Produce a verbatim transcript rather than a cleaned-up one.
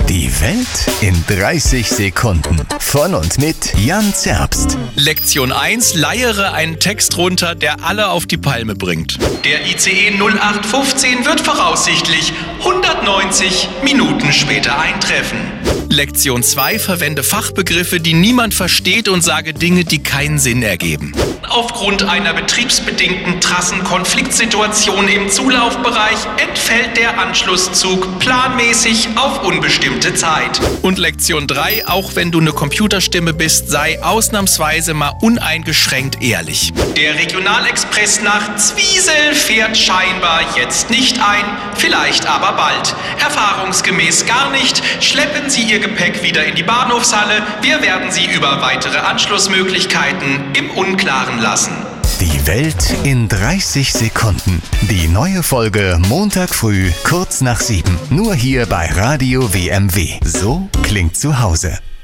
Die Welt in dreißig Sekunden. Von und mit Jan Zerbst. Lektion eins. Leiere einen Text runter, der alle auf die Palme bringt. Der I C E null acht fünfzehn wird voraussichtlich hundertneunzig Minuten später eintreffen. Lektion zwei. Verwende Fachbegriffe, die niemand versteht und sage Dinge, die keinen Sinn ergeben. Aufgrund einer betriebsbedingten Trassenkonfliktsituation im Zulaufbereich entfällt der Anschlusszug planmäßig auf unbestimmte Zeit. Und Lektion drei. Auch wenn du eine Computerstimme bist, sei ausnahmsweise mal uneingeschränkt ehrlich. Der Regionalexpress nach Zwiesel fährt scheinbar jetzt nicht ein, vielleicht aber bald. Erfahrungsgemäß gar nicht. Schleppen Sie Ihr Gepäck wieder in die Bahnhofshalle. Wir werden Sie über weitere Anschlussmöglichkeiten im Unklaren lassen. Die Welt in dreißig Sekunden. Die neue Folge Montag früh, kurz nach sieben. Nur hier bei Radio W M W. So klingt zu Hause.